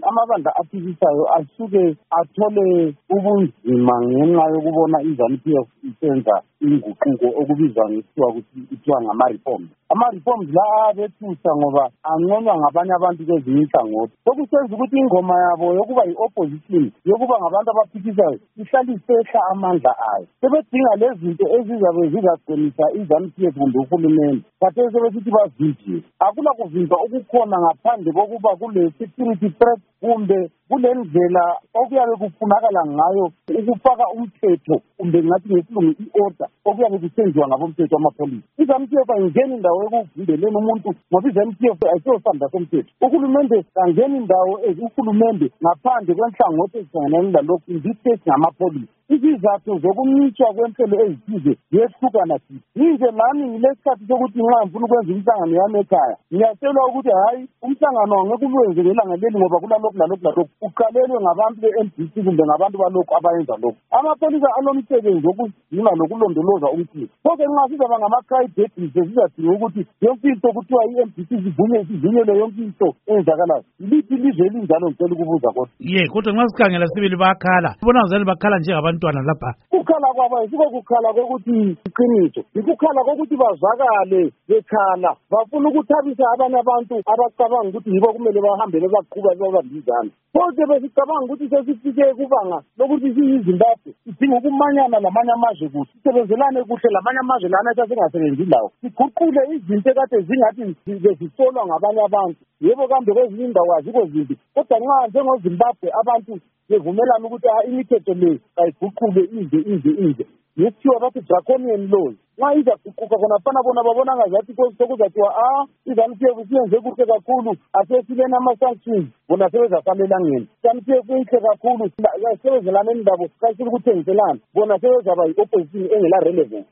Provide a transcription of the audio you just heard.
amabandla aphikisayo asuke athole ubunzima ngenxa yokubona iZANU-PF isenza inguquko okubizwa kuthiwa ngama-reforms. Ama-reforms la ayabethusa ngoba anconywa ngabanye abantu kwezinye inhlangothi. Sokusenza ukuthi ingoma yabo yokuba yi-opposition, yokuba ngabantu abaphikisayo, ihlale isehla amandla ayo. Sebedinga lezi zinto ezizabe zizagcinisa iZANU-PF kumbe uhulumende. Khathesi sebesithi bavinjiwe. Akula kuvinjwa okukhona ngaphandle kokuba kule-security threat kumbe kule ndlela okuyabe kufunakala ngayo ukufaka umthetho kumbe ngathi ngesilungu i-order okuyabe kusenziwa ngabomthetho amapholisa. iZANU-PF ayingeni indawo ekuvimbeleni umuntu ngoba iZANU-PF ayisosandla somthetho. Uhulumende kangeni indawo uhulumende ngaphandle kwenhlangothi ezihlangene lalokhu indisesi ngamapholisa. Izizathu zokumitshwa kwenhlelo ezithize ziyehlukana thina. Yinje nami ngilesikhathi sokuthi nxa ngifuna ukwenza umhlangano yami ekhaya ngiyatshelwa ukuthi hayi umhlangano angeke uwenze ngelanga leli ngoba kulalokhu lalokhu uqalelwe ngabantu be-MDC kumbe ngabantu balokhu abayenza lokhu. Amapholisa anomsebenzi wokugcina lokulondoloza umthetho. Konke nxa sizaba ngama-crybabies sizadinga ukuthi yonke into kuthiwa i-MDC sivunyelwe yonke into eyenzakalayo. Liphi ilizwe elinjalo ngicela ukubuza kodwa. Kodwa nxa sikhangela sibili bayakhala. Bona ngazali bakhala njengabantwana lapha. Ukukhala kwabo ayisiko kukhala kokuthi iqiniso. Ikukhala kokuthi bazwakale bekhala. Bafuna ukuthabisa abanye abantu abacabanga ukuthi yibo kumele bahambe bebaqhuba bebambizana. Konke besicabanga ukuthi sesifike kubanga lokuthi siyiZimbabwe sidinga ukumanyana lamanye amazwe kuhle. Sisebenzelane kuhle lamanye amazwe lana esasingasebenzi lawo. Siguqule izinto ekade zingathi zisolwa ngabanye abantu. Yebo kambe kwezinye indawo azikho zimbi. Kodwa nxa njengoZimbabwe abantu bevumelana ukuthi imithetho le ayiguqule ize. Yethiwa bathi draconian laws. Nxa izaguquka khona fana bona babona ngazathi sokuzathiwa iZANU-PF siyenze kuhle kakhulu asesibeni ama-sanctions bona sebezasalela ngeni. iZANU-PF inhle kakhulu sebezelane indaba kayisile ukuthengiselana bona sebezaba yi-opposition engela relevance.